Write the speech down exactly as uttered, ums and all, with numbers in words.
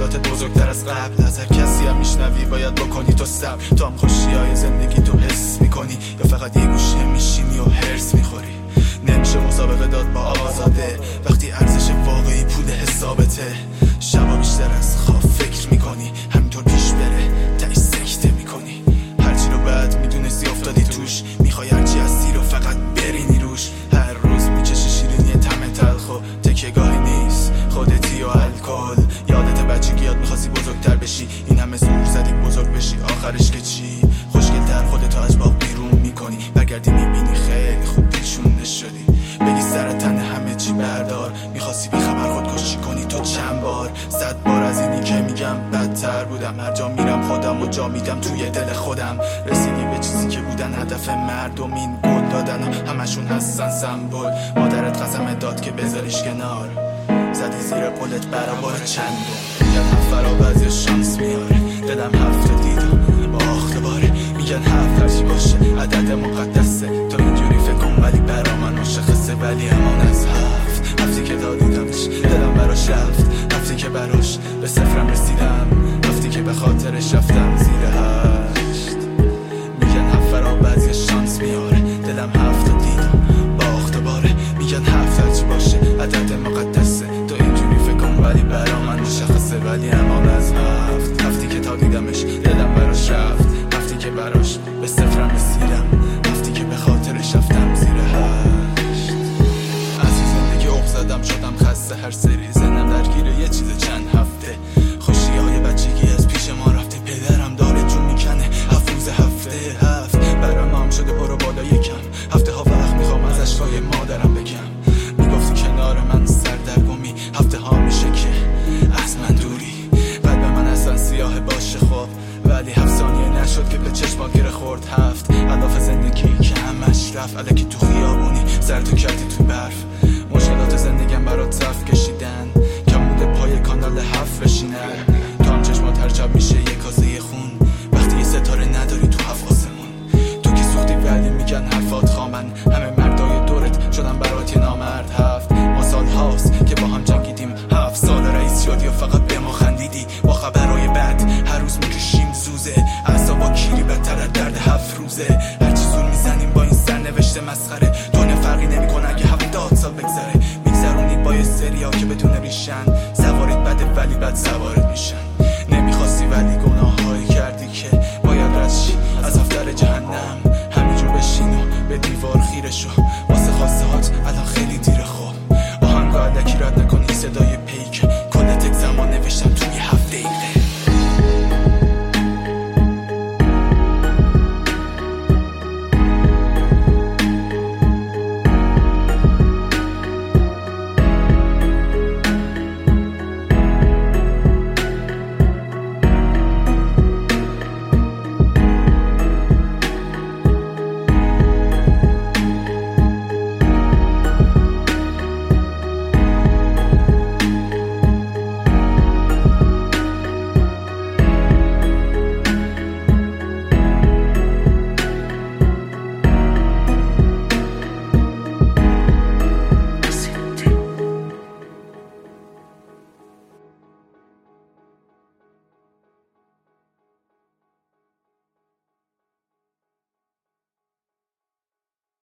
مشکلاتت بزرگتر از قبل. از هر کسی هم میشنوی باید بکنی تو صبر. تو هم خوشی های زندگی تو حس میکنی یا فقط یه گوشه میشینی و هرس میخوری؟ نمیشه مسابقه داد با آزاده وقتی ارزش واقعی پول حسابته. شبا بیشتر از خواب فکر میکنی، همینطور پیش بره تایی سکته میکنی. هرچی رو بعد میدونستی افتادی توش، میخوای هرچی هستی رو فقط برینی روش. هر روز میکشی شیرینی طعم تلخ و تکیه‌گاهی نیست خودتی و الکل. یادت بچگیات میخواستی بزرگتر بشی، این همه زور زدی بزرگ بشی، آخرش که چی؟ خوشگل‌تر خودتو از باغ بیرون میکنی، برگردی میبینی خیلی خوب پیچونده شدی. بگی سر تن همه چی بردار، میخواستی بی خبر خودکشی کنی تو چند بار. صد بار از اینی که میگم بدتر بودم، هر جا میرم خودم و جا میدم توی دل خودم. رسیدی به چیزی که بودن هدف مردم، این گل دادن و همشون هستن سمبل. مادرت قسم داد که بذاریش کنار، زدی زیر قولت برابر چند بار. میگن هفت فرابزی شانس میاره، دلم هفته دیدم با آخته باره. میگن هفت هرچی باشه عدد مقدسه، تو اینجوری فکر کن ولی برا من مشخصه. ولی امان از هفت، هفتی که دادیدمش دلم براش رفت، هفتی که براش به صفرم رسیدم، هفتی که به خاطرش رفتم زیر هشت. میگن هفت فرابزی شانس میاره، دلم هفت رو دیدم با آخته باره. میگن هفت هرچی باشه عدد مقدسه، تو اینجوری فکر کن ولی برا من مشخصه. ولی امان از هفت، هفتی که تا دیدمش دلم براش رفت، هفتی که براش به صفرم رسیدم، هفتی که به خاطرش رفتم زیر هشت. از این زندگی عق زدم شدم خسته، هر سری زنم درگیره یه چیز چند هفته. خوشی های بچگی از پیش ما رفته، پدرم داره جون میکنه هفت روز هفته. هفت برام هم شده برو بالا یکم، هفته ها وقت میخوام از اشکای مادرم بگم. میگفتی کنار من سردرگمی، هفته ها میشه که از من دوری. قلب من اصلا سیاه باشه خواب، ولی هفت ثانیه نشد که به چشما گره خورد. هفت الاف زندگی که همش رفت، الکی تو خیابونی سر تو کردی تو برف. مشکلات زندگیم برات صف کشیدن، کمود پای کانال هفت بشینن. تو هم چشمات هر شب میشه یه کاسه خون، وقتی یه ستاره نداری تو هفت آسمون. تو که سوختی ولی میگن حرفات خامن، همه مردای دورت شدن برات یه نامرد. هفت ما سال هاست که با هم جنگیدیم، هفت سال رئیس شدی و فقط به ما خندیدی. با خبرهای بد هر روز میکشیم زوزه، اعصابا کیری بدتر از درد هفت روزه. هرچی زور میزنیم با این سرنوشت مسخره، دنیا فرقی نمیکنه اگه هفتاد سال بگذره. میگذرونید با یه سریا که بدون ریشن، سوارت بده ولی بد سوارت میشن. نمیخواستی ولی گناهایی کردی که باید رد شی از دفتر جهنم. همینجور بشین و به دیوار خیره شو، واسه خواسته هات الان خیلی دیره. خب آهنگو علکی رد نکنی صدای پیک، کل تک زمان نوشتم توی هفت.